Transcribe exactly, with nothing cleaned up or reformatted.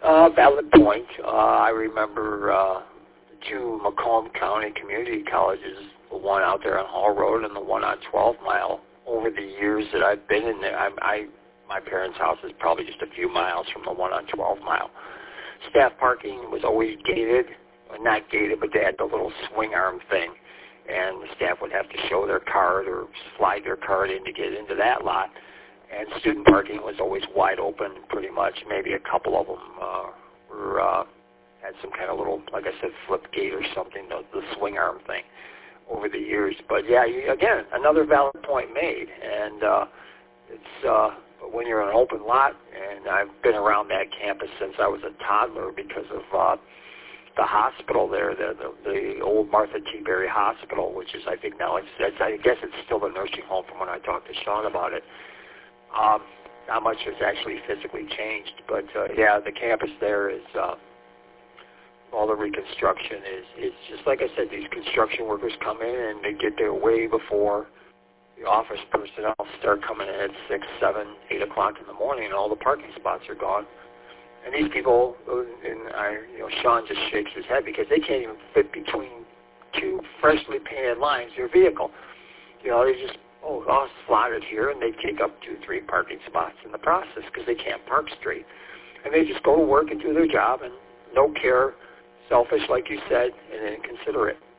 Uh, valid point. Uh, I remember uh, two Macomb County community colleges, the one out there on Hall Road and the one on twelve mile. Over the years that I've been in there, I, I my parents' house is probably just a few miles from the one on twelve mile. Staff parking was always gated, well, not gated, but they had the little swing arm thing, and the staff would have to show their card or slide their card in to get into that lot. And student parking was always wide open, pretty much. Maybe a couple of them uh, were uh, had some kind of little, like I said, flip gate or something, the, the swing arm thing over the years. But yeah, you, again, another valid point made. And uh, it's uh, when you're in an open lot, and I've been around that campus since I was a toddler because of uh, the hospital there, the, the the old Martha T. Berry Hospital, which is, I think now, it's, it's I guess it's still a nursing home from when I talked to Sean about it. Um, not much has actually physically changed, but uh, yeah, the campus there is, uh, all the reconstruction is, it's just like I said, these construction workers come in and they get there way before the office personnel start coming in at six, seven, eight o'clock in the morning, and all the parking spots are gone. And these people, and I, you know, Sean just shakes his head because they can't even fit between two freshly painted lines, their vehicle. You know, they just, oh, all slotted here, and they take up two, three parking spots in the process because they can't park straight. And they just go to work and do their job, and no care, selfish, like you said, and inconsiderate.